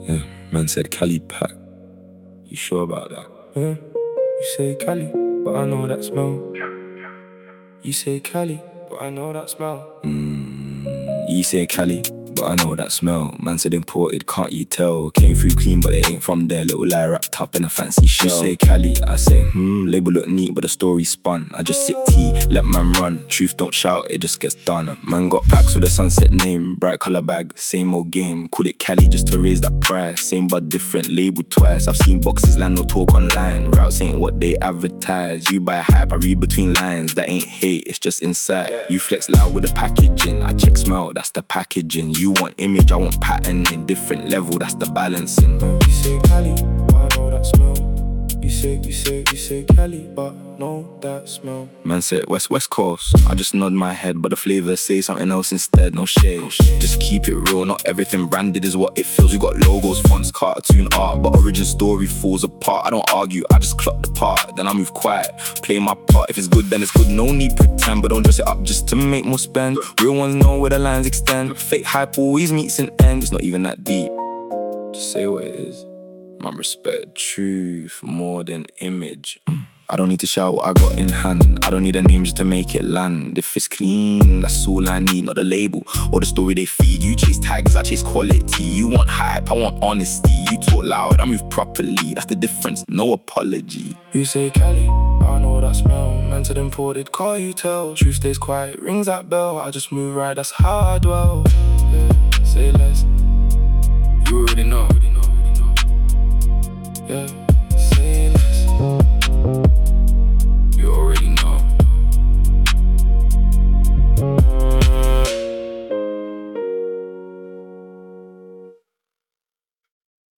Yeah, man said Cali pack. You sure about that? Yeah. You say Cali, but I know that smell. You say Cali, but I know that smell. You say Cali, but I know that smell. Man said imported, can't you tell? Came through clean, but it ain't from there. Little lie wrapped up in a fancy shell. You say Cali, I say label look neat, but the story spun. I just sip tea, let man run. Truth don't shout, it just gets done. Man got packs with a sunset name, bright color bag, same old game. Call it Cali just to raise that price. Same but different, labeled twice. I've seen boxes land no talk online. Routes ain't what they advertise. You buy hype, I read between lines. That ain't hate, it's just inside. You flex loud with the packaging, I check smell, that's the packaging. You want image, I want pattern. Different level, that's the balancing. You say Cali, but I know that smell. You say Cali, but I know that smell. Man said West Coast, I just nod my head, but the flavor say something else instead. No shade, just keep it real. Not everything branded is what it feels. You got logos, fonts, cartoon art, but origin story falls apart. I don't argue, I just clock the part, then I move quiet, play my part. If it's good, then it's good, no need pretend. But don't dress it up just to make more spend. Real ones know where the lines extend. Fake hype always meets an end. It's not even that deep, just say what it is. Man, respect truth more than image. I don't need to shout what I got in hand. I don't need a name just to make it land. If it's clean, that's all I need, not the label or the story they feed. You chase tags, I chase quality. You want hype, I want honesty. You talk loud, I move properly. That's the difference, no apology. You say Cali, I know that smell. Man said imported, can't you tell? Truth stays quiet, rings that bell. I just move right, that's how I dwell. Yeah.